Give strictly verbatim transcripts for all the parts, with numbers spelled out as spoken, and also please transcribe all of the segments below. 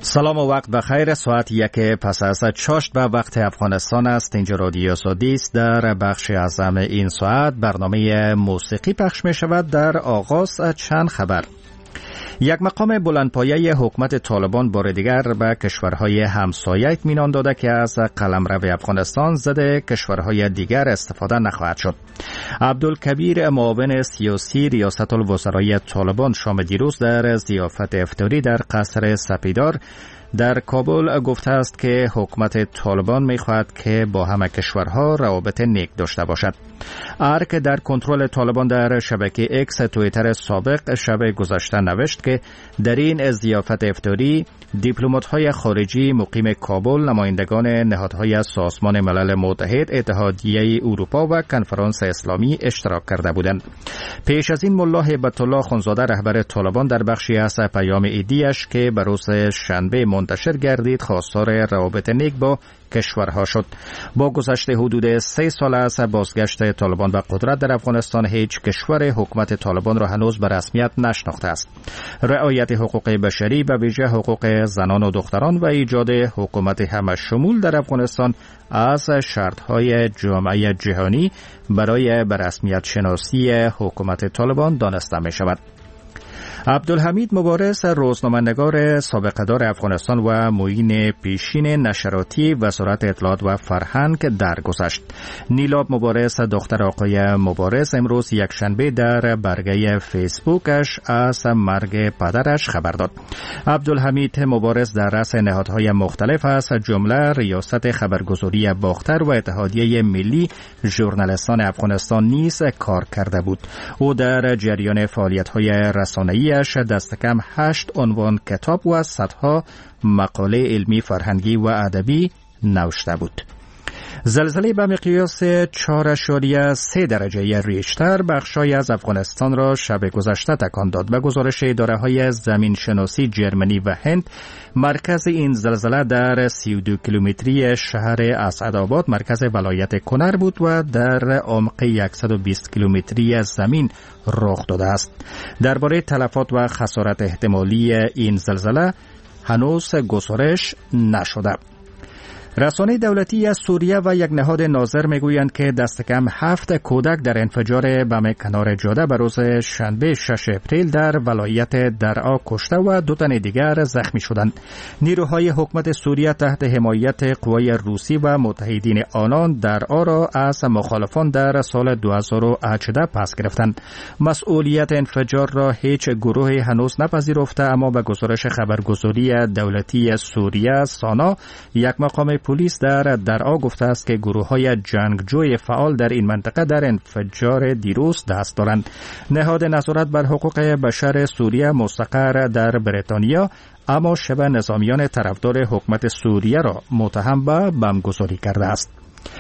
سلام و وقت بخیر. ساعت یک پس از چاشت به وقت افغانستان است. اینجا رادیو سعودی است. در بخش اعظم این ساعت برنامه موسیقی پخش می شود. در آغاز چند خبر. یک مقام بلندپایه حکومت طالبان بار دیگر به کشورهای همسایه اطمینان داده که از قلمرو افغانستان ضد کشورهای دیگر استفاده نخواهد شد. عبدالکبیر معاون سیاسی ریاست الوزرای طالبان شام دیروز در ضیافت افطاری در قصر سپیدار در کابل گفته است که حکومت طالبان می‌خواهد که با همه کشورها روابط نیک داشته باشد. ارک در کنترل طالبان در شبکه اکس توییتر سابق شب گذشته نوشت که در این ضیافت افطاری دیپلمات‌های خارجی مقیم کابل، نمایندگان نهادهای سازمان ملل متحد، اتحادیه اروپا و کنفرانس اسلامی اشتراک کرده بودند. پیش از این ملا هیبت الله خانزاده رهبر طالبان در بخشی از پیام ایدیش که به روز شنبه منتشر گردید خواستار روابط نیک با کشورها شد. با گذشت حدود سه سال از بازگشت طالبان به قدرت در افغانستان هیچ کشور حکومت طالبان را هنوز به رسمیت نشناخته است. رعایت حقوق بشری به ویژه حقوق زنان و دختران و ایجاد حکومت همه شمول در افغانستان از شرطهای جامعه جهانی برای به رسمیت شناسی حکومت طالبان دانسته می شود. عبدالحمید مبارز روزنامه‌نگار سابقه‌دار افغانستان و معین پیشین نشراتی وزارت اطلاعات و فرهنگ درگذشت. نیلاب مبارز دختر آقای مبارز امروز یکشنبه در برگه فیسبوکش از مرگ پدرش خبر داد. عبدالحمید مبارز در رأس نهادهای مختلف از جمله ریاست خبرگزاری باختر و اتحادیه ملی ژورنالیستان افغانستان نیز کار کرده بود. او در جریان فعالیت‌های رسانه‌ای دست کم هشت عنوان کتاب و صدها مقاله علمی فرهنگی و ادبی نوشته بود. زلزله به مقیاس چهار اشاریه سه درجه ریشتر بخشای از افغانستان را شب گذشته تکان داد. به گزارش اداره‌های زمین شناسی جرمنی و هند، مرکز این زلزله در سی و دو کیلومتری شهر اسعدآباد مرکز ولایت کنر بود و در عمق صد و بیست کیلومتری زمین رخ داده است. درباره تلفات و خسارت احتمالی این زلزله هنوز گزارش نشده. رسانه دولتی از سوریه و یک نهاد ناظر میگویند که دست کم هفت کودک در انفجار بم کنار جاده به روز شنبه شش اپریل در ولایت درعا کشته و دو تن دیگر زخمی شدند. نیروهای حکومت سوریه تحت حمایت قوای روسی و متحدین آنان درعا را از مخالفان در سال دو هزار و هجده پس گرفتند. مسئولیت انفجار را هیچ گروهی هنوز نپذیرفته، اما به گزارش خبرگزاری دولتی سوریه سانا، یک مقام پلیس در درعا گفته است که گروه‌های جنگجوی فعال در این منطقه در انفجار دیروز دست دارند. نهاد نظارت بر حقوق بشر سوریه مستقر در بریتانیا اما شبه نظامیان طرفدار حکومت سوریه را متهم به بمبگذاری کرده است.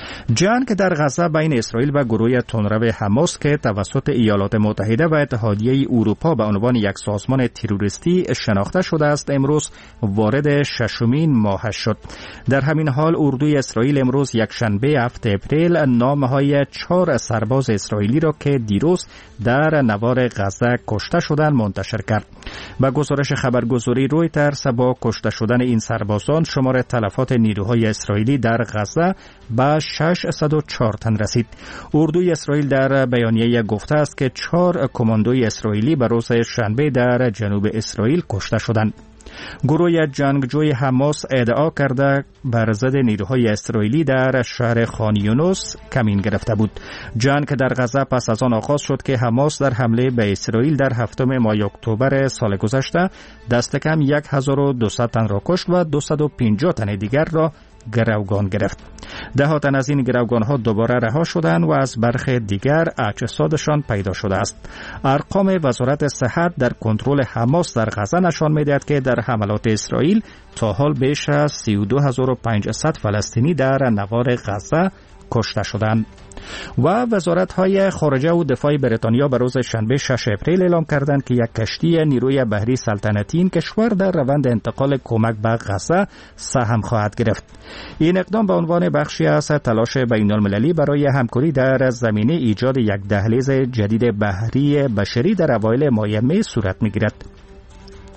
جنگ در غزه بین اسرائیل و گروه تندرو حماس که توسط ایالات متحده و اتحادیه اروپا به عنوان یک سازمان تروریستی شناخته شده است امروز وارد ششمین ماهش شد. در همین حال اردوی اسرائیل امروز یکشنبه هفتم اپریل نامهای چهار سرباز اسرائیلی را که دیروز در نوار غزه کشته شدند منتشر کرد. با گزارش خبرگزاری رویترز با کشته شدن این سربازان شمار تلفات نیروهای اسرائیلی در غزه به ششصد و چهار تن رسید. اردوی اسرائیل در بیانیه گفته است که چهار کماندوی اسرائیلی به روز شنبه در جنوب اسرائیل کشته شدند. گروه جنگجوی حماس ادعا کرده بر ضد نیروهای اسرائیلی در شهر خان یونس کمین گرفته بود. جنگ در غزه پس از آن آغاز شد که حماس در حمله به اسرائیل در هفتم ماه اکتبر سال گذشته دست کم هزار و دویست تن را کشت و دویست و پنجاه تن دیگر را گروگان گرفت. ده ها تن از این گروگان ها دوباره رها شدند و از برخی دیگر اجسادشان پیدا شده است. ارقام وزارت صحت در کنترل حماس در غزه نشان می‌دهد که در حملات اسرائیل تا حال بیش از سی و دو هزار و پانصد فلسطینی در نوار غزه کشته شدند. و وزارت‌های خارجه و دفاع بریتانیا به روز شنبه شش اپریل اعلام کردند که یک کشتی نیروی بحری سلطنتی این کشور در روند انتقال کمک به غزه سهم خواهد گرفت. این اقدام به عنوان بخشی از تلاش بین‌المللی برای همکاری در زمینه ایجاد یک دهلیز جدید بحری بشری در اوایل ماه می صورت می‌گیرد.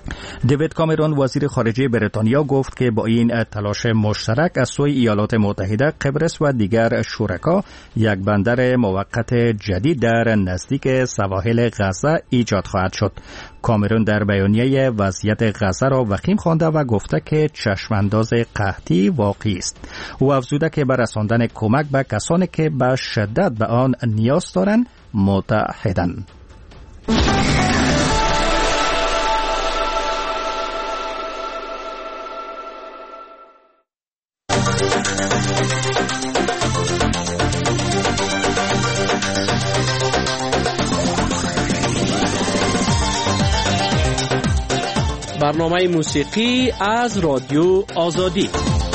دیوید کامرون وزیر خارجه بریتانیا گفت که با این تلاش مشترک از سوی ایالات متحده، قبرس و دیگر شرکا یک بندر موقت جدید در نزدیک سواحل غزه ایجاد خواهد شد. کامرون در بیانیه وضعیت غزه را وخیم خوانده و گفته که چشمانداز قحطی واقعی است. او افزوده که بر رساندن کمک به کسانی که به شدت به آن نیاز دارند متحدند. برنامه موسیقی از رادیو آزادی.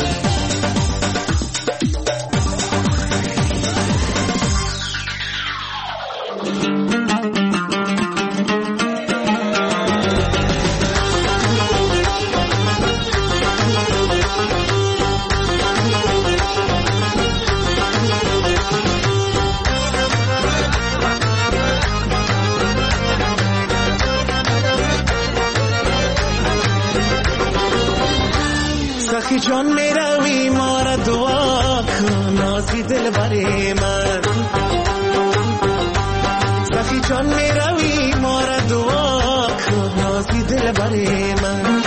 سخی جان می روی ما را دعا کن نازی دل بری من. سخی جان می روی ما را دعا کن نازی دل بری من.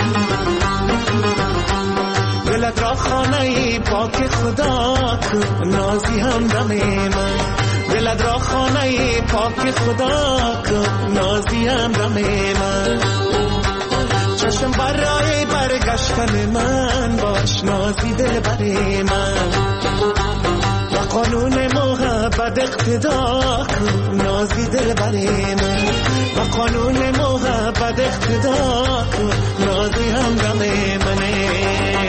دلت را خانه پاک خدا کن نازی همدم من. دلت را خانه پاک خدا کن نازی همدم من. چشم برای برگشتن من باش نازی دل بری من. و قانون محبت اقتدا کن نازی دل بری من. و قانون محبت اقتدا کن نازی همدم منه.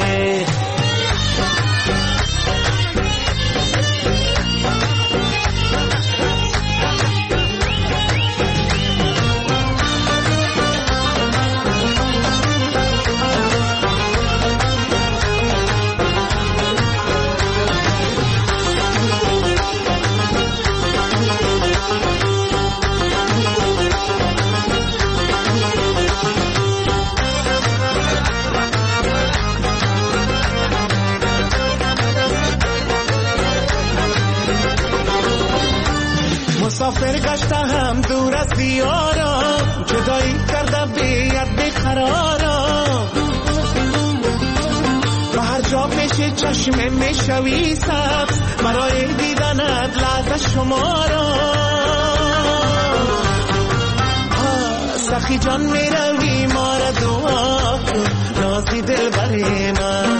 مسافر گشتم دور از دیارم، جدایی کردم بیاد بقرارم. و هر جا میشه چشم میشوی سبز، مرای دیدنت لحظه شمارم. سخی جان میروی ما را دعا کن نازی دل بری من.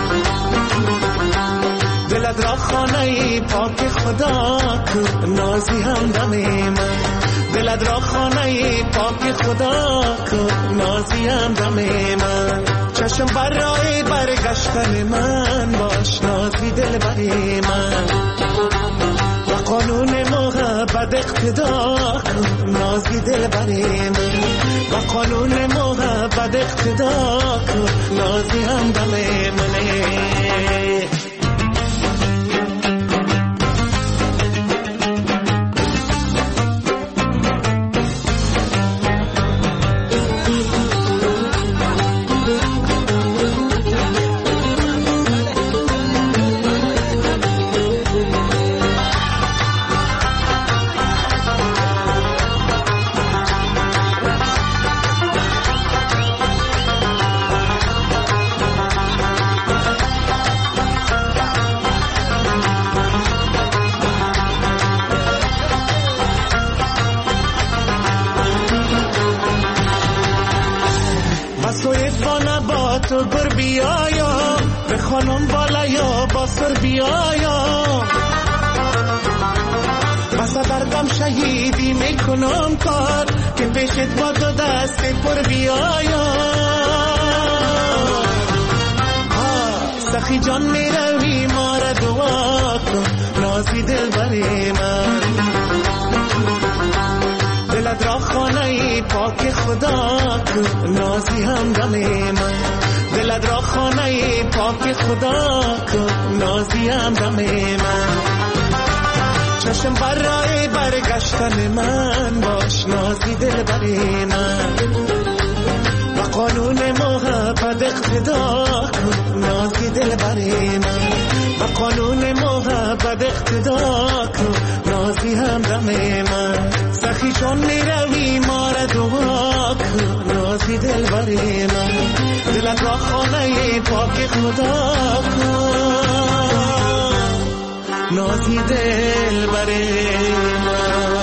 دلت را خانه پاک خدا کن نازی همدم من. دلت را خانه پاک خدا کن نازی همدم من. چشم برای برگشتن من باش نازی دل بری من. و قانون محبت اقتدا کن نازی دل بری من. و قانون محبت اقتدا کن نازی همدم منه. تو گر بیایا به خانم بالا یا با سر بیایا. بسا بردم شهیدی میکنم کار که پیشت با دو دست پر بیایا. سخی جان میروی ما را دعا کن نازی دل بری من. دلت را خانه پاک خدا کن نازی همدم من. دلت را خانه پاک خدا کن نازی همدم من. چشم برای برگشتن من باش نازی دل بری من. و قانون محبت اقتدا کن نازی دل برای من، با قانون محبت اقتدا کن نازی همدم من. سخی چون میروی ما را دعا کن نازی دل برای من، دلت را خانه پاک خدا کن نازی دل برای من.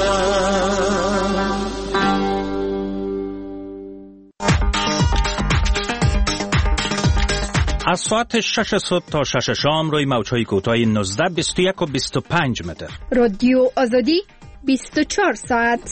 از ساعت شش صبح تا شش شام روی موج‌های کوتاه نوزده، بیست و یک و بیست و پنج متر. رادیو آزادی بیست و چهار ساعت.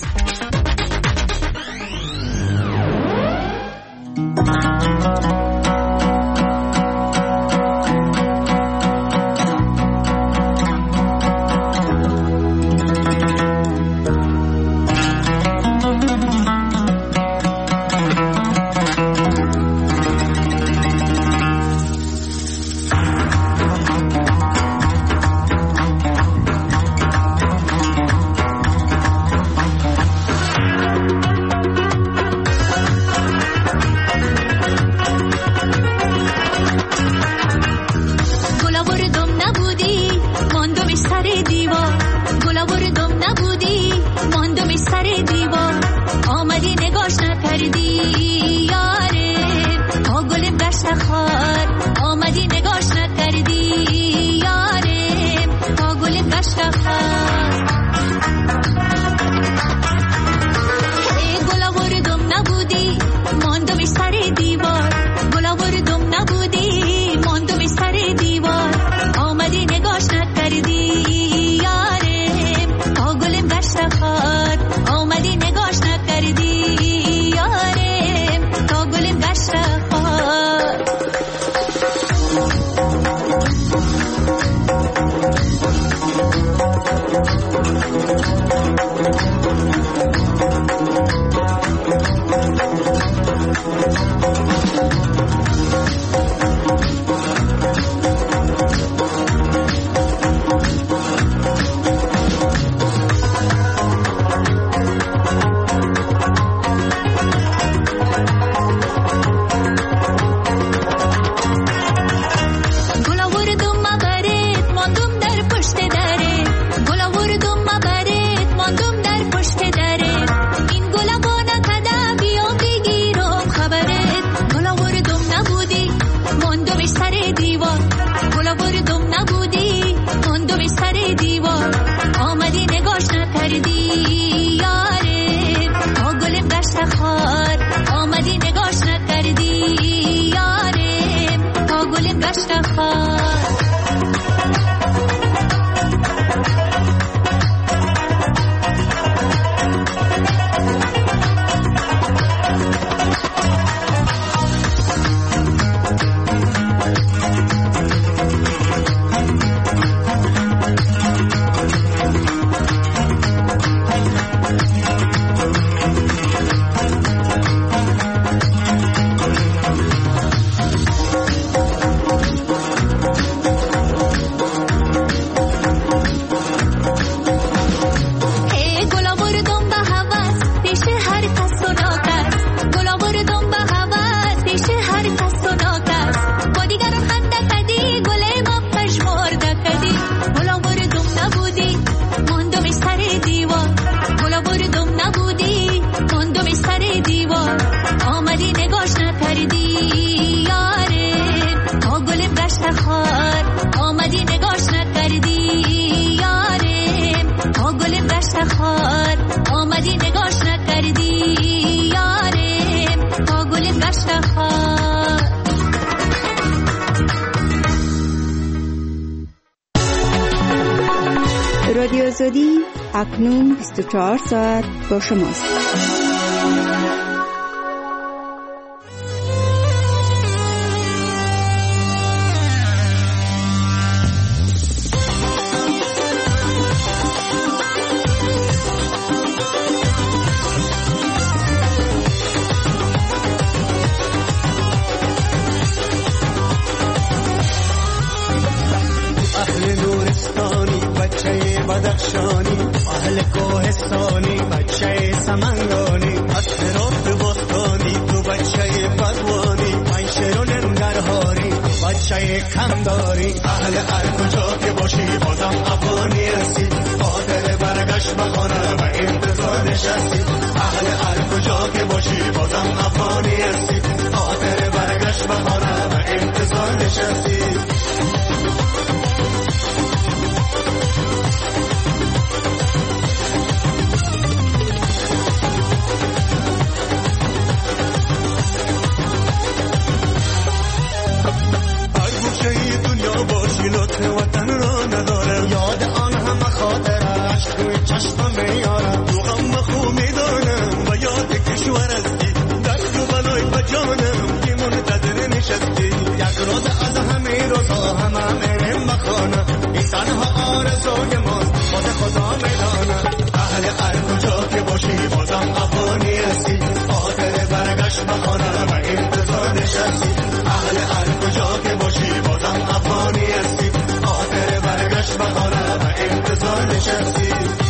رادیو آزادی اکنون بیست و چهار ساعت با شماست. بدخشانی اهل کوهستانی بچه سمنگانی از تراب بستانی تو بچه کم داری. اهل هر کجا که باشی بازم افغانی هستی. خاطر برگشت به خانه و انتظار نشستی. اهل هر کجا که باشی بازم افغانی هستی. خاطر برگشت به خانه و انتظار نشستی. لطف وطن را ندارم. یاد آن همه خاطرش روی چشمم میارم. تو غم خوب میدانم و یاد کشور هستی. درد و بلای بجانم که منتظر نشستی. یک روز از همه روزا همه میرم بخانه. این تنها آرزوی ماست خود خدا میدانم. اهل هر کجا که باشی بازم افغانی هستی. خاطر برگشت بخانه و انتظار نشستی. اهل هر کجا که باشی بازم افغانی هستی. خاطر برگشت بخانه و انتظار نشستی.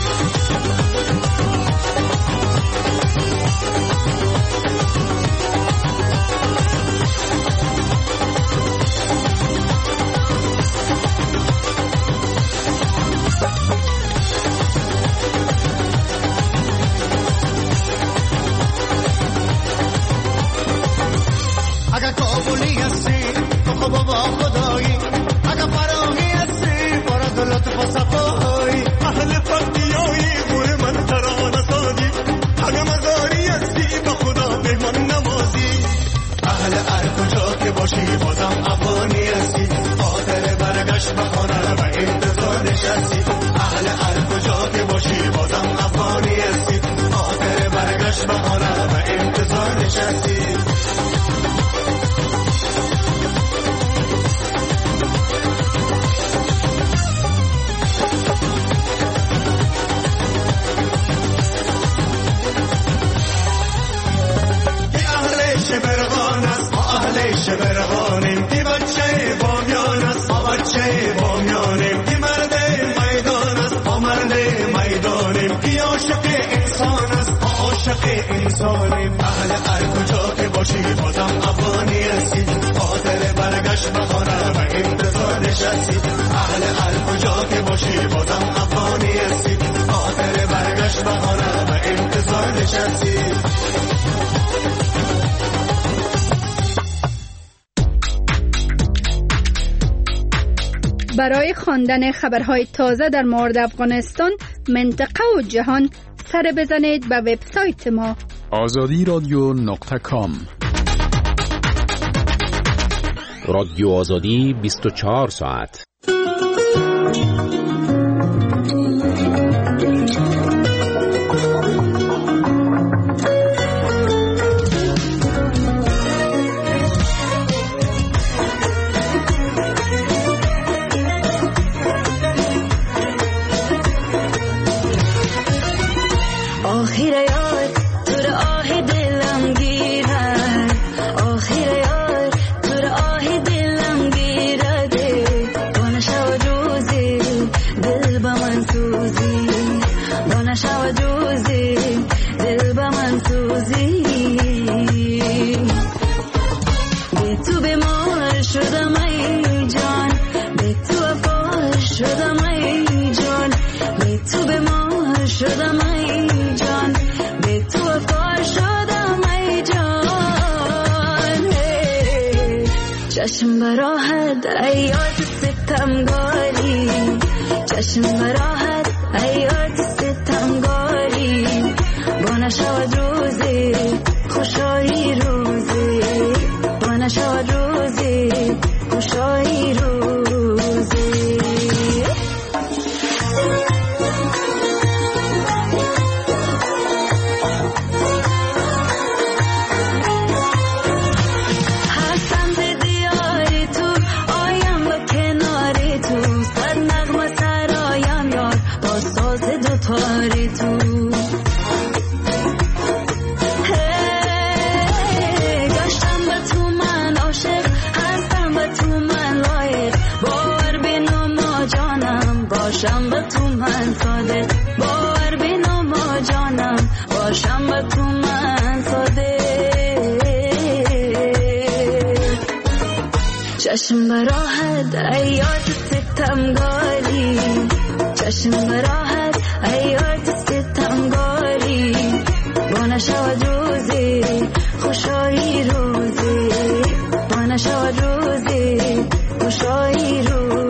اگر کابلی هستی تو خب با خدایی. اگر فراهی هستی برد لطف و صفایی. اهل پرتیایی گوه من ترانه سازی. اگر مزاری هستی با خدا مهمان نمازی. اهل هر کجا که باشی بازم افغانی هستی. خاطر برگشت بخانه و انتظار نشستی. اهل هر کجا که باشی بازم افغانی هستی. خاطر برگشت بخانه و انتظار نشستی. شبرغانیم کی بچه بامیان است. ما بچه بامیانیم کی مرد میدان است. ما مرد میدانیم کی عاشق انسان است. ما عاشق انسانیم. اهل هر کجا که باشی بازم افغانی هستی. خاطر برگشت بخانه و انتظار نشستی. اهل هر کجا که باشی بازم افغانی هستی. خاطر برگشت بخانه و انتظار نشستی. برای خواندن خبرهای تازه در مورد افغانستان، منطقه و جهان سر بزنید به وبسایت ما آزادی رادیو نقطه کام. رادیو آزادی بیست و چهار ساعت. چشم براحت ایات ستمگاری. چشم براحت ایات ستمگاری. با نشود روزی خوشایی روزی. با نشود روزی خوشایی روزی. باشم به تو من صادق. باور بینو ما جانم باشم به تو من صادق. چشم براحت ایاد ستمگاری، چشم براحت ایاد ستمگاری، بانه شود روزی خوشایی روزی، بانه شود روزی خوشایی روزی.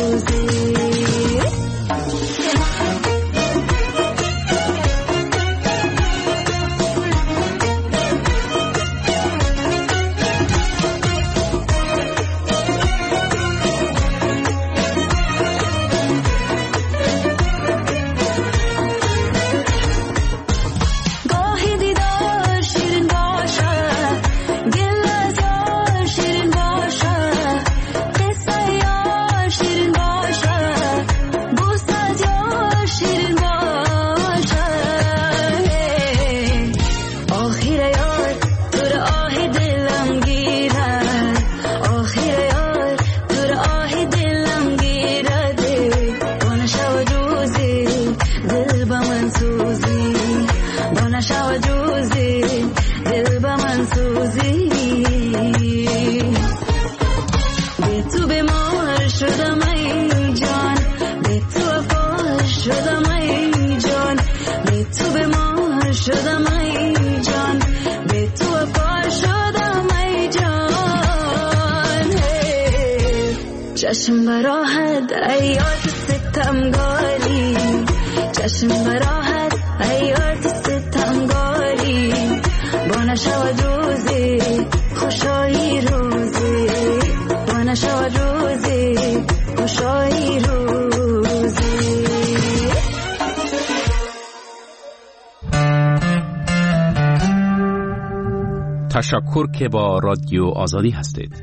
چشم براحت ایاد ستمگاری، چشم براحت ایاد ستمگاری، بانه شود روزی خوشایی روزی، بانه شود روزی خوشایی روزی. تشکر که با رادیو آزادی هستید.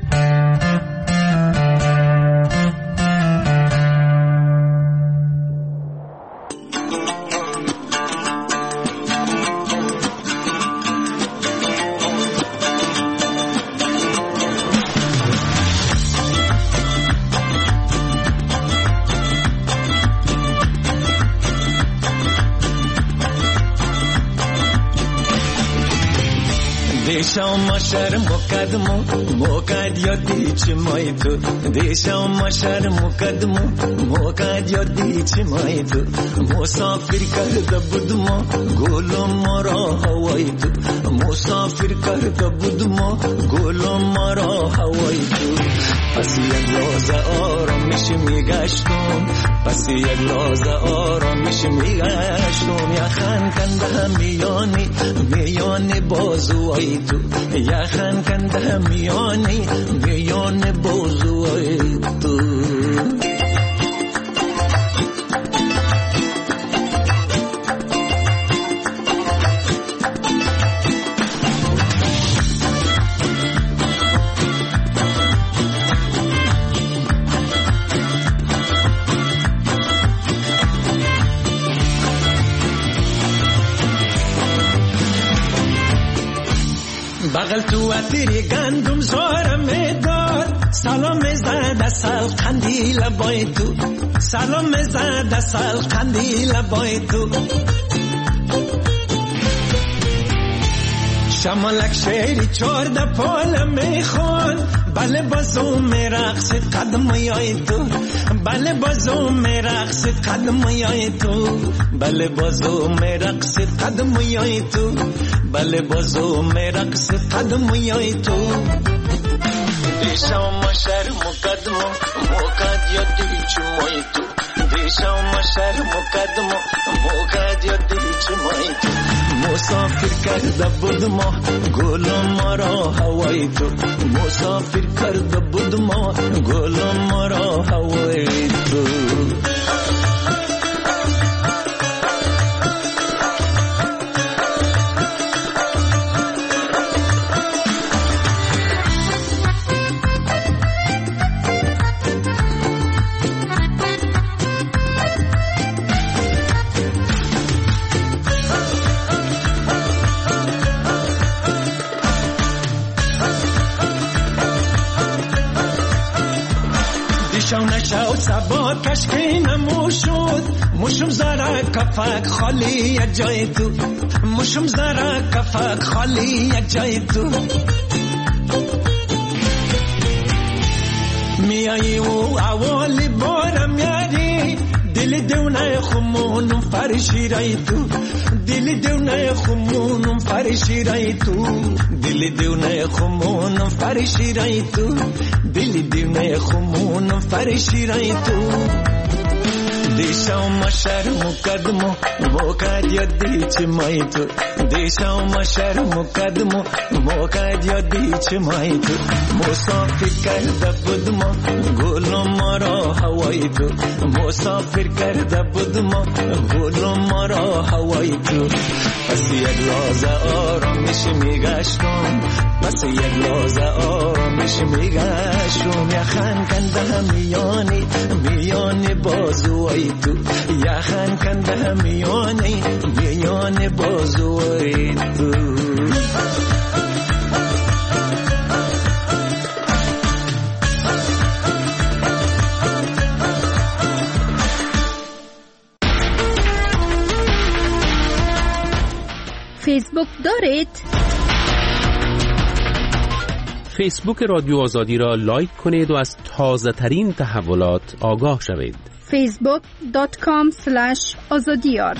دیشم مشر مقدمو موقد یادی چی مای تو، دیشم مشر مقدمو موقد یادی چی مای تو، مسافر کرده بودم گلم مرا هوای تو، مسافر کرده بودم گلم مرا هوای تو. پس یک لحظه آرامش میگشتم، پس یک لحظه آرامش میگشتم، یخن کنده میانی میانی بازوی تو، یخن کنده میانی میانی بازوی تو. بغل تو اتری گندم زارم داد، سلام زد سال قندیل بای تو، سلام زد سال قندیل بای تو. شمالک شیری چارده پال میخوان، بله بازو میرقص قدم یای تو، بله بازو میرقص قدم یای تو، بله بازو میرقص قدم یای تو، بله بازو میرقص قدم یای تو. دیشم مشر مقدمو موقد یادی چی مای تو، دیشم مشر مقدمو موقد یادی چی مای تو، مسافر کرده بودم گلم مرا هوای تو، مسافر کرده بودم گلم مرا هوای تو. شو نشو سبا کشکی نموشود، مشم زرا کفک خالی یک جای تو، مشم زرا کفک خالی یک جای تو. میایی و اول بارم یاری دل دونه خمونم فرشی رای تو دل دونه خمونم فرشی رای تو دل دونه خمونم فرشی رای تو دل دونه خمونم فرشی رای تو دیشا ما شرم قدمو موقع یادی چه مای تو دیشا ما شرم قدمو موقع یادی چه مای تو مسافر کرده بودم گل مرا هوای تو مسافر کرده بودم گل مرا هوای تو پس یک لحظه آرامش میگشتم پس یک لحظه آرامش میگشتم یخن کنده میانی میانی بازوی تو یخن کنده میانی میانی بازوی تو فیسبوک دارید؟ فیسبوک رادیو آزادی را لایک کنید و از تازه ترین تحولات آگاه شوید. فیسبوک دات کام اسلش آزادیار.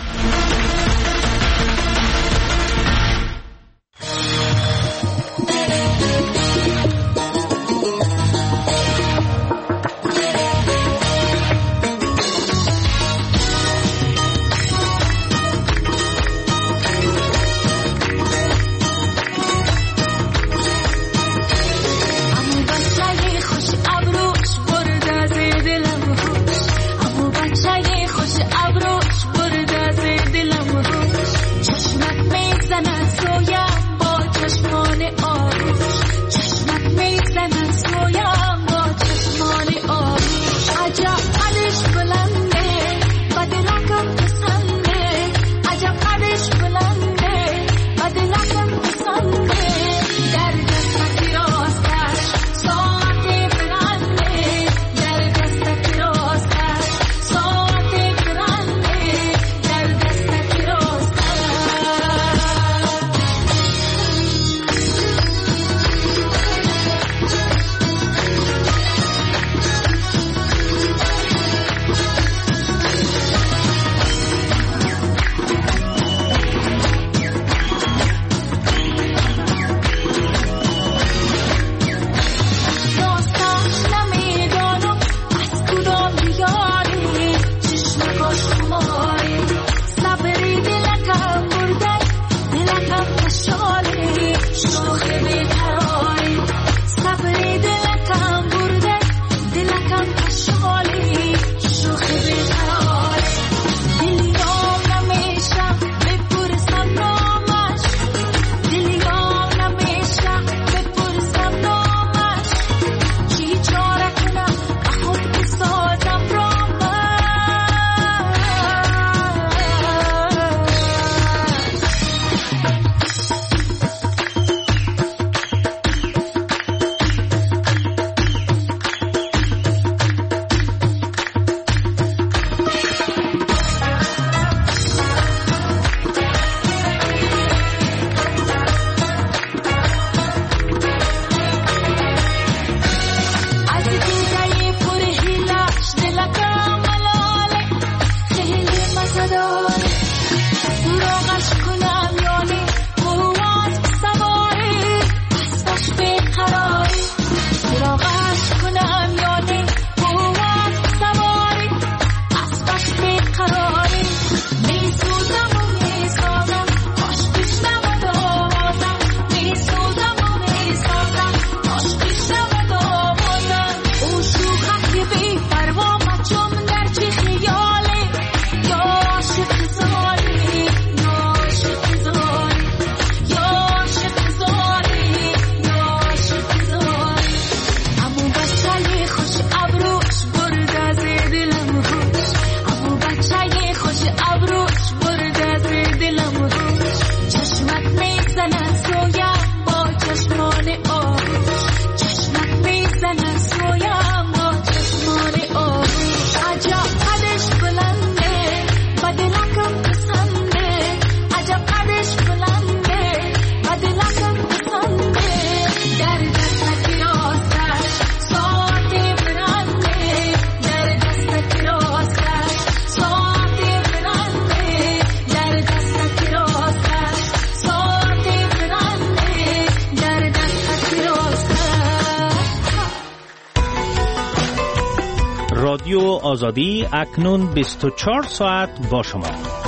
آزادی اکنون بیست و چهار ساعت با شما.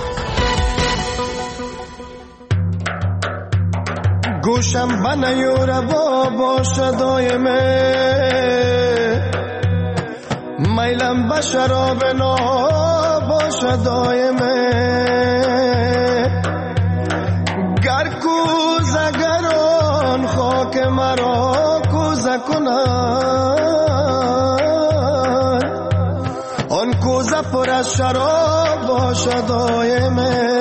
گوشم بنیوره با باشه دایمه، میلم به شراب نا باشه دایمه، گر کوزه گران خاک مرا کوزه کنن، آن کوزه پر از شراب باشه دایمه.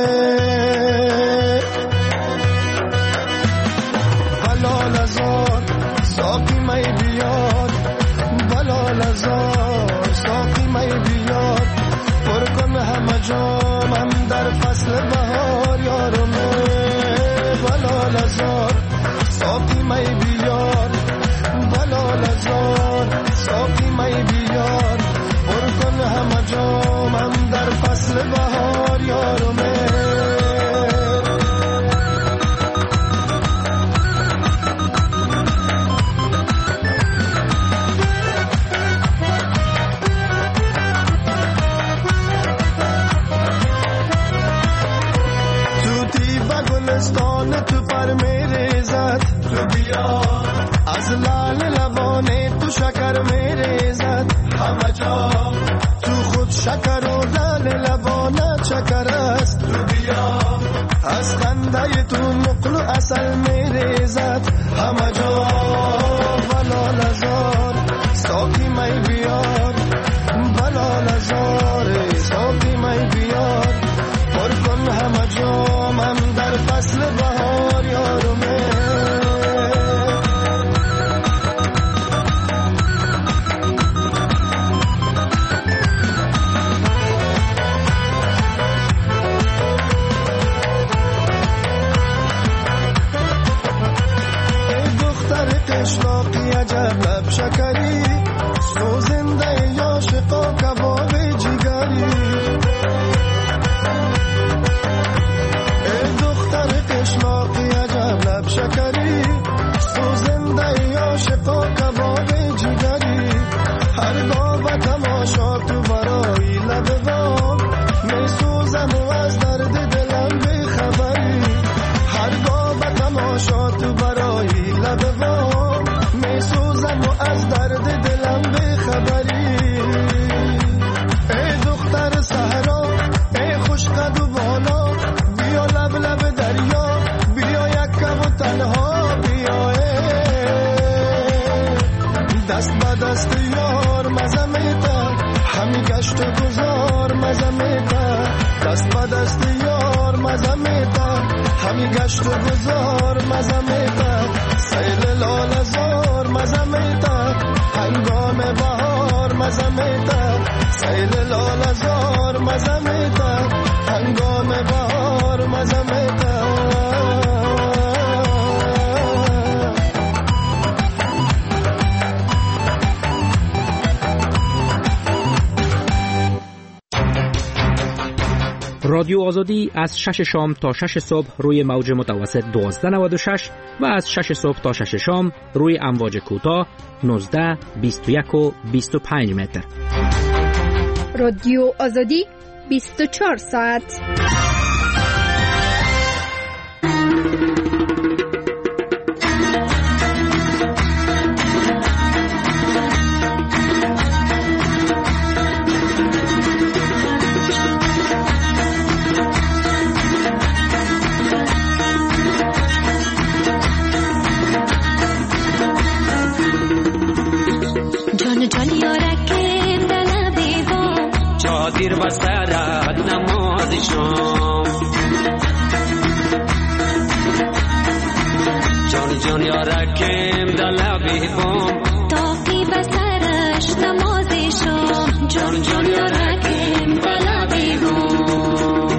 بلال ازار ساقی می بیاد، بلال ازار ساقی می بیاد، پر کن همه جامم در فصل بهار یارمه. بلال ازار ساقی می بیاد، بلال ازار ساقی می بیاد، پر کن همه جامم در فصل بهار یارمه. تو پر میریزد، تو بیا از لال لبانه تو شکر میریزد، همه جا تو خود شکر و لال لبانه چکر است. تو بیا از خنده تو نقل و اصل میریزد، همه جا بلال ازار ساقی می بیار، بلال ازار ساقی می بیار، پر کن همه جامم در فصل بهار یارمه. ای دختر قشلاقی عجب لب شکری، سوزنده عاشقا کباب جگری. قشلاقی عجب لب شکری، سوزنده عاشقا کباب جگری. هرگاه به تماشا تو برای لب وام، می سوزم و از درد دلم بی خبری. هرگاه به تماشا تو برای لب وام، می سوزم و از درد دلم بی خبری. ای دختر صحرا، ای خوش قد و بالا، بیا لب لب دریا، بیا یک کم و تنها بیا. دست به دست یار مزمیتا، همی گشت و گذار مزمیتا. دست به دست یار مزمیتا، همی گشت و گذار مزمیتا. سیل لال زار مزمیتا، هنگام بهار مزمیتا. سیل لال زار مزمیتا، هنگام بهار مزمیتا. رادیو آزادی از شش شام تا شش صبح روی موج متوسط دوازده نود و شش و از شش صبح تا شش شام روی امواج کوتاه نوزده، بیست و یک و بیست و پنج متر. رادیو آزادی بیست و چهار ساعت. دیر بسرد نماز شام، جان جان یارکم دلبی بام، تاقی بسرش نماز شام، جان جان یارکم دلبی بام.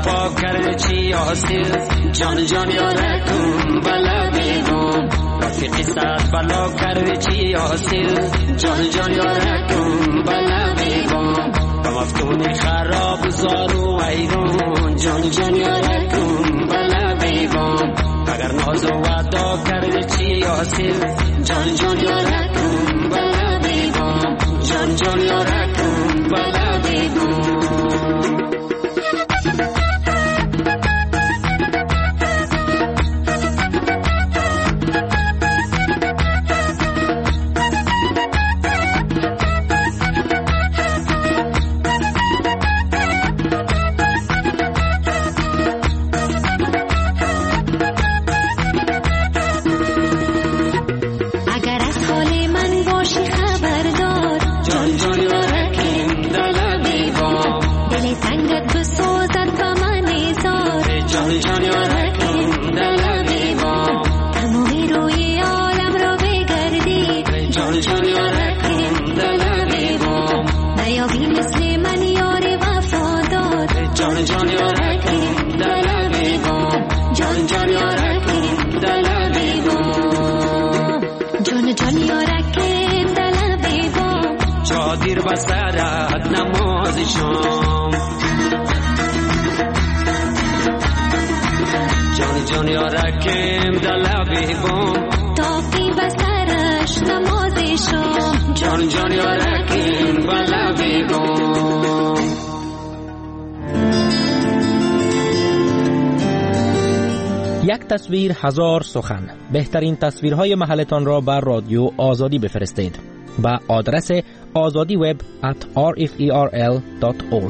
وفا کرده چی حاصل جان جان یارکم بلا بیگم رفیقی ساعت بلا کرده چی حاصل جان جان یارکم بلا بیگم مفتون خراب زارو ایران جان جان یارکم بلا بیگم اگر ناز و وعدا کرده چی حاصل جان جان یارکم بلا بیگم جان جان یارکم بلا بیگم دیر بسرد نماز شام جان جان یارکم دلبی بام تاقی بسرش نماز شام جان جان یارکم بلبی بام. یک تصویر هزار سخن. بهترین تصویرهای محلتان را بر رادیو آزادی بفرستید با آدرس آزادی وب ات آر اف ای آر ال دات اورگ.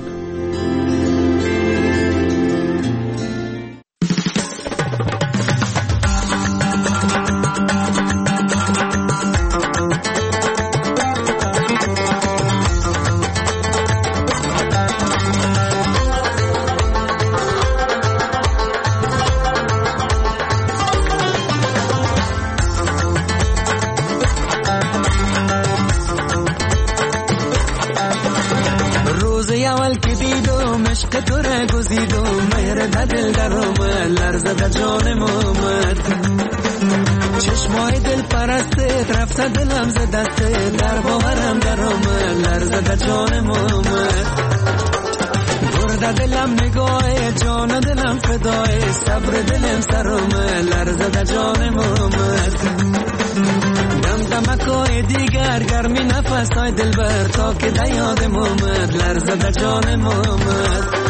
تو را گزید و مهر دل در آمد لرزه در جانم آمد چشمای دل پرستت رفته دلم ز دستت در باورم در آمد لرزه در جانم آمد برده دلم نگاه جان دلم فدای صبر دلم سر آمد لرزه در جانم آمد دم دمکای دیگر گرمی نفسای دل بر تا که در یادم آمد لرزه در جانم آمد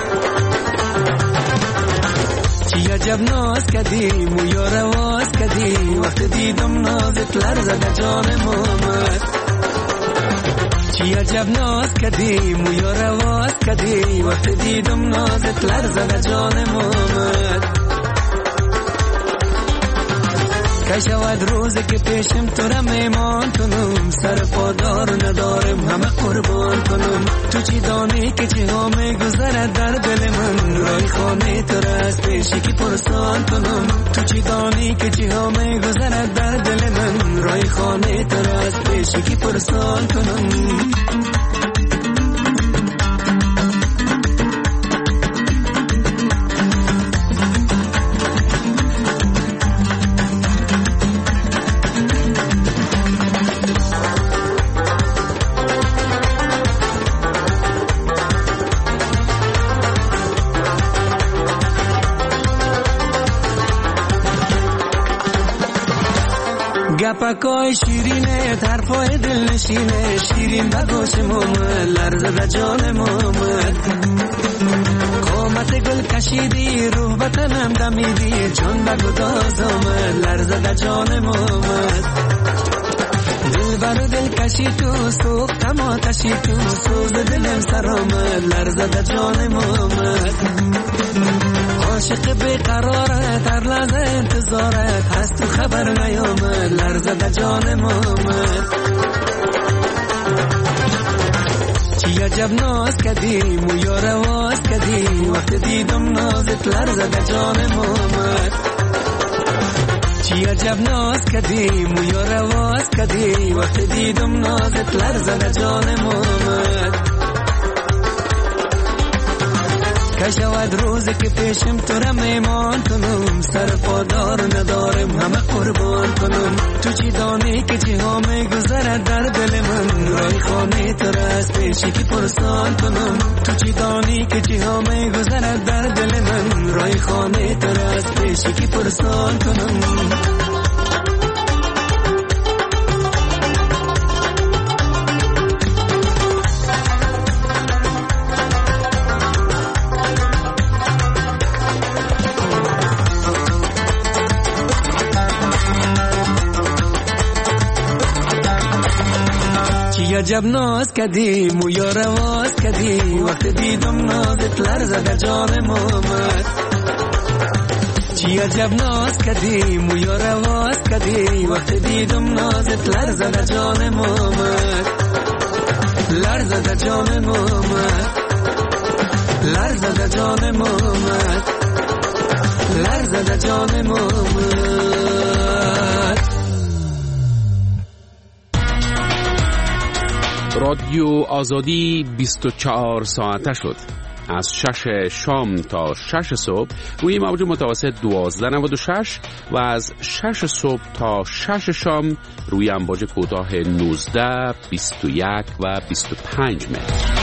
چی عجب ناز کدیم و یا رواز کدیم وقت دیدم نازت لرزه در جانم آمد چی عجب ناز کدیم و یا رواز کدیم وقت دیدم نازت لرزه در جانم آمد که شود روزی که پیشم تو را میمان کنم سر پادار ندارم همه قربان کنم تو چی دانی که چی ها میگذرد در دل من رای خانه تو را از پیشی که پرسان کنم تو چی دانی که چی ها میگذرد در دل من رای خانه تو را از پیشی که پرسان کنم گپکای شیرینه طرفای دل نشینه شیرین بگوش مومد لرزه در جانم آمد قامت گل کشیدی روح بطنم دمیدی جان بگو داز آمد لرزه در جانم آمد دل بر دل کشی تو سوختم آتشی تو سوز دلم سر آمد لرزه در جانم آمد عاشق بیقرارت هر لحظه انتظارت هست تو خبر نیامد لرزه در جانم آمد چی عجب ناز کدیم و یا رواز کدیم وقت دیدم نازت لرزه در جانم آمد چی عجب ناز کدیم و یا رواز کدیم وقت دیدم نازت لرزه در جانم آمد که شود روزی که پیشم تو را میمان کنم، سر پادار ندارم همه قربان کنم. تو چی دانی که چی ها میگذرد در دل من، رای خانه تو را از پیشی که پرسان کنم. تو چی دانی که چی ها میگذرد در دل من، رای خانه تو را از پیشی که پرسان کنم. عجب ناز کدی مویا رواز کدی، وقت دیدم نازت لرزه در جانم آمد. چی عجب ناز کدی مویا رواز کدی، وقت دیدم نازت لرزه در جانم آمد. لرزه در جانم آمد، لرزه در جانم آمد، لرزه در جانم آمد. رادیو آزادی بیست و چهار ساعته شد. از شش شام تا شش صبح روی موج متوسط دوازده نود و شش و از شش صبح تا شش شام روی امواج کوتاه نوزده، بیست و یک و بیست و پنج متر.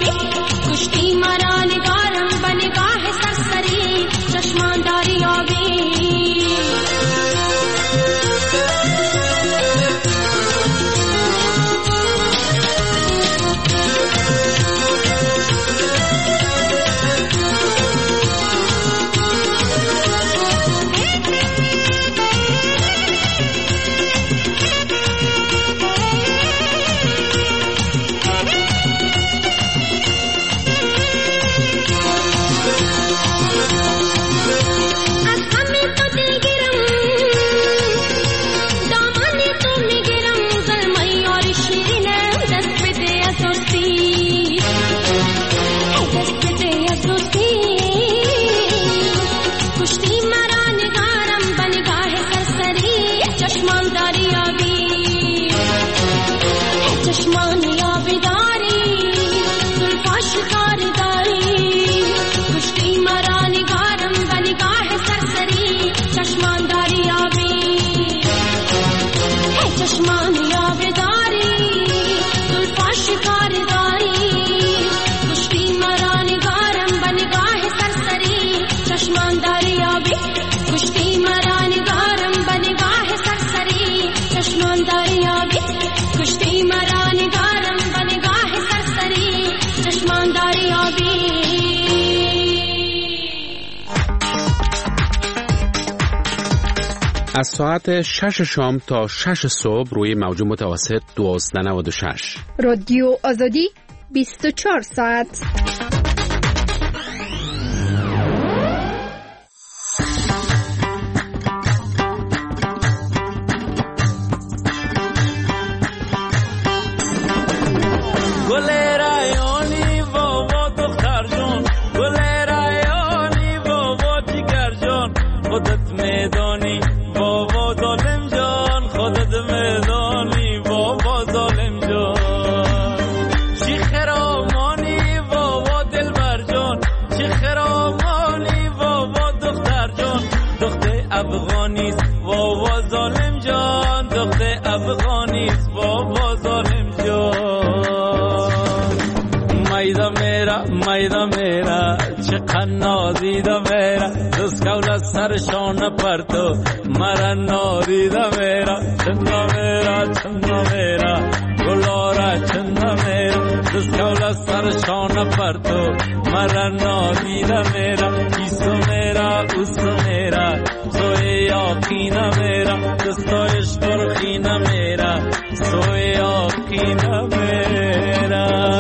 آبی کشتی مرا نگارم به نگاه سرسری چشمان داری آبی از ساعت شش شام تا شش صبح روی موج متوسط دوازده و نود و شش. رادیو آزادی بیست و چهار ساعت. گل رایانی بابا دختر جان، گل رایانی بابا جگر جان، خودت میدانی بابا ظالم جان، خودت میدانی بابا ظالم جان. چی خرامانی بابا دلبر جان، چی خرامانی بابا دختر جان، دختر افغانیست بابا ظالم جان، دختر افغانیست بابا ظالم جان. مایدا میرا مایدا میرا چقدر نازیدا میرا دوست کول سرشان پرتو مرا نادیدا میرا چندا میرا چندا میرا گلارا چندا میرا دوست کول سرشان پرتو مرا نادیدا میرا ایسو میرا اوسو میرا سوی یاکینا میرا دوستایش برخینا میرا سوی یاکینا میرا.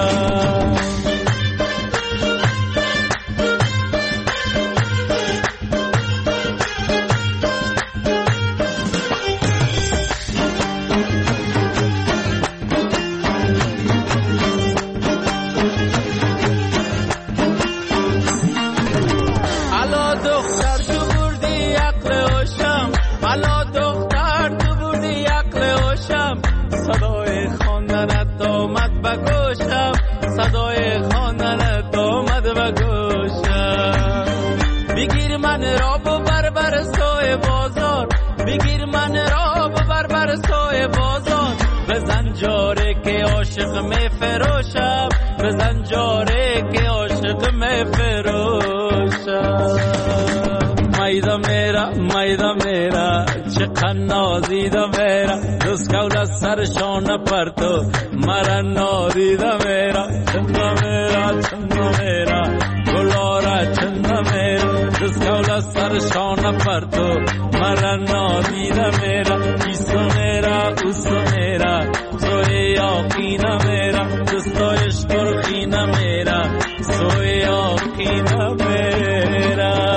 صدای خواندن دامد و گوشم بگیر من را ببر بر سوی بازار، بگیر من را ببر بر سوی بازار، بزن جاره که عاشق می فروشم، بزن جاره که عاشق می فروشم. مایدا میرا مایدا میرا چقدر نازیدا میرا دوست کول سرشان پرتو مرا نادیدا میرا چندا میرا چندا میرا گلارا چندا میرا دوست کول سرشان پرتو مرا نادیدا میرا ایسو میرا اوسو میرا سوی یاکینا میرا دوستایش برخینا میرا سوی یاکینا میرا.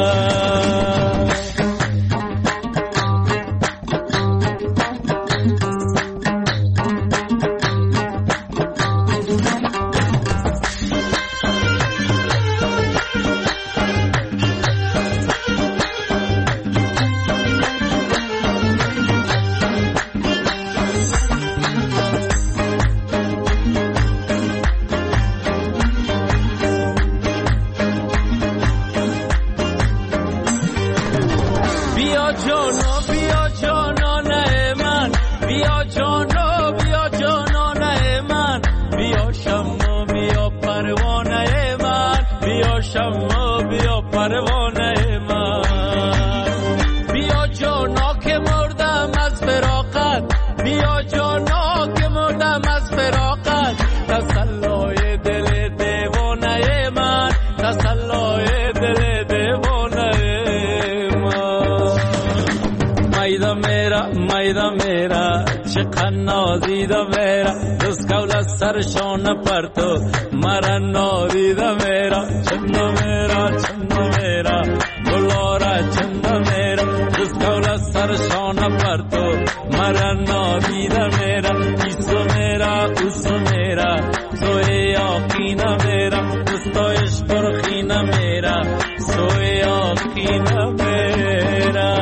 پروانه من، بیا شمع بیا پروانه من. بیا جانا که مردم از فراقت، بیا جانا که مردم از فراقت. تسلای دل دیوانه من، تسلای دل دیوانه من. میدا میرا میدا میرا چقدر نازیدا میرا، دست کول از سرشان پرتو مرا نادیدا میرا. چندا میرا چندا میرا گلارا چندا میرا، دست کول از سرشان پرتو مرا نادیدا میرا. ایسو میرا اوسو میرا سوی آقینا میرا، دستایش پرخینا میرا سوی آقینا میرا.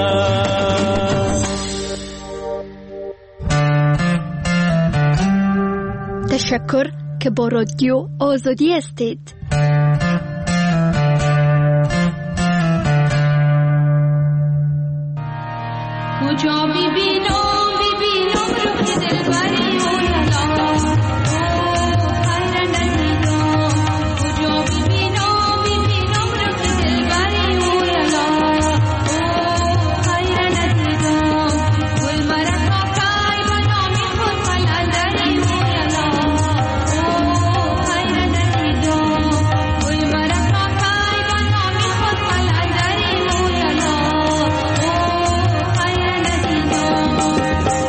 تشکر که با رادیو آزادی هستید. کجا میبینم میبینم روح دلبری مولانا، خیر ندیدم. کجا میبینم میبینم روح دلبری مولانا، خیر ندیدم. گل مرا کافای و نامی خود قلندری مولانا، خیر ندیدم. گل مرا کافای و نامی خود قلندری مولانا، خیر ندیدم.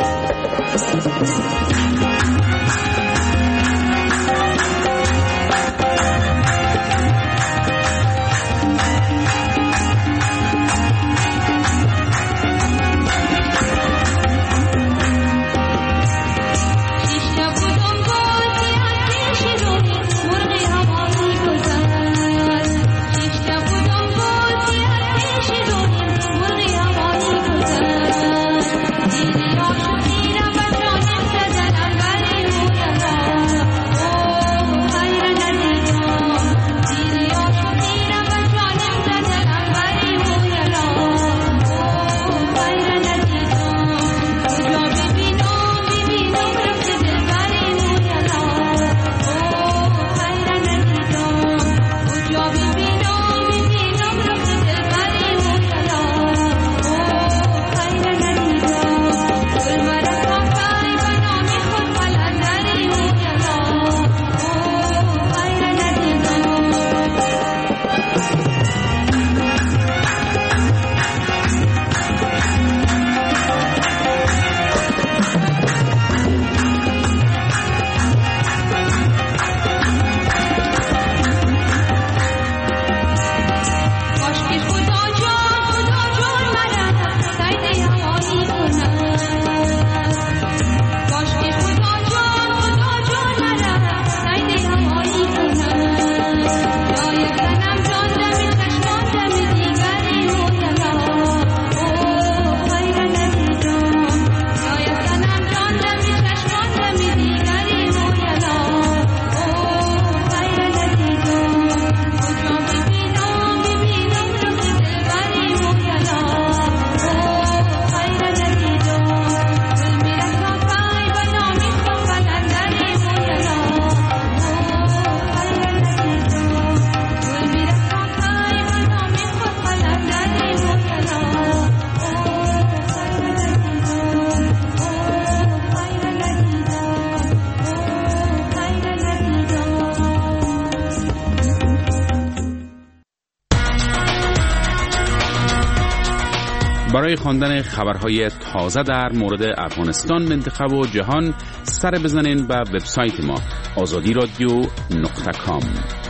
برای خواندن خبرهای تازه در مورد افغانستان، منطقه و جهان سر بزنین به وبسایت ما آزادی رادیو نقطه کام.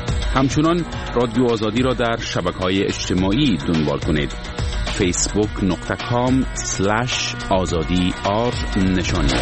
همچنان رادیو آزادی را در شبکه‌های اجتماعی دنبال کنید. فیسبوک نقطه کام سلش آزادی آر نشانی.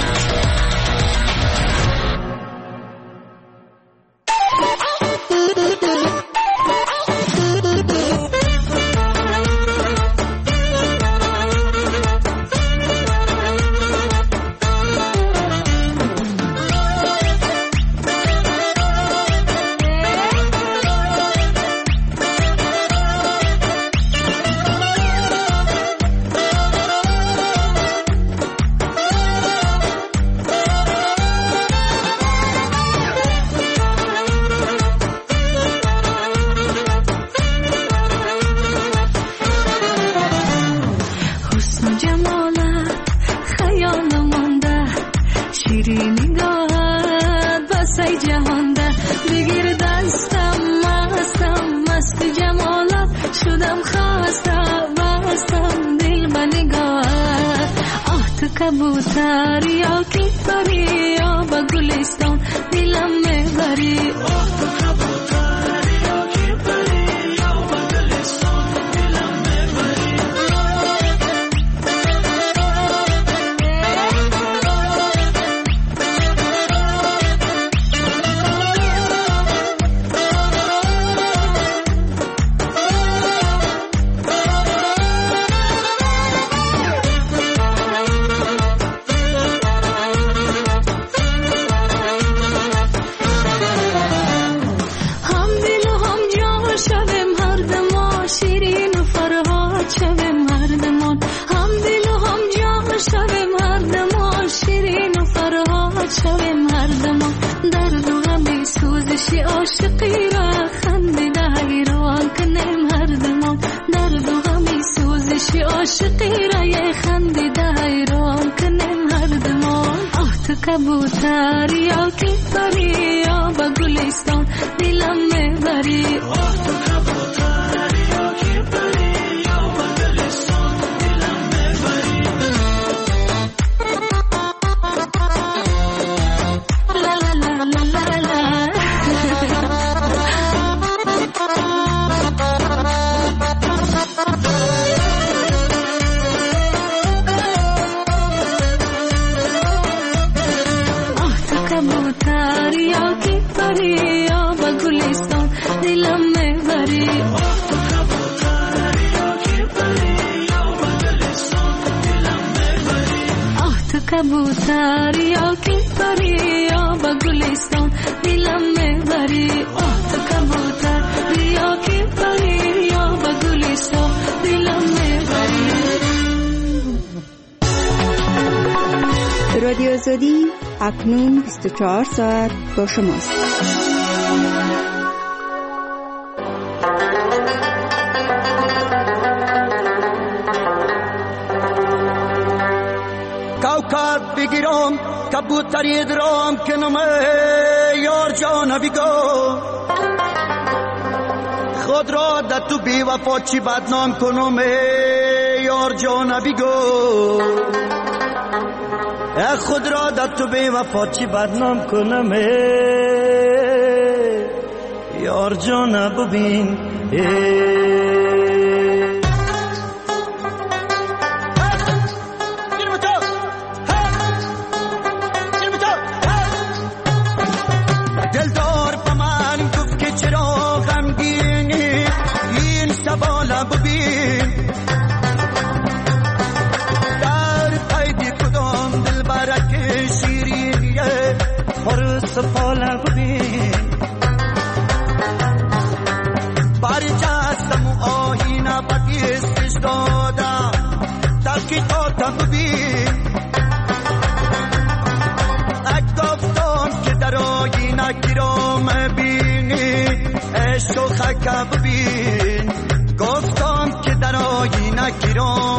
کبوتر یا کی پری یا به گلستان دلم میبری آه تو کبوتر یا کی پری یا به گلستان دلم میبری عاشقی را خنده حیران کنم هر دمان درد و غمی سوزش عاشقی را یه خنده حیران کنم هر دمان آه تو کبوتر یا کی پری یا به گلستان دلم میبری آه تو کبوتر یا کی پری یا به گلستان دلم میبری لا لا لا لا لا لا کبوتر یا کی پری یا به گلستان دلم میبری آه تو کبوتر یا کی پری یا به گلستان دلم میبری رادیو آزادی اکنون بیست و چهار ساعت با شماست. کوکب بگیرم کبوتری درام کنم یار جان بگو خود را در تو بی وفا چی بدنام کنم یار جان بگو خود را در تو بی وفا چی بدنام کنم یار جان ببین سفاله ببین برجستم و آهینه بگیستش دادم تلکی تاتم ببین اک گفتم که در آهینه گیرام بینی عشق و خکه ببین گفتم که در آهینه گیرام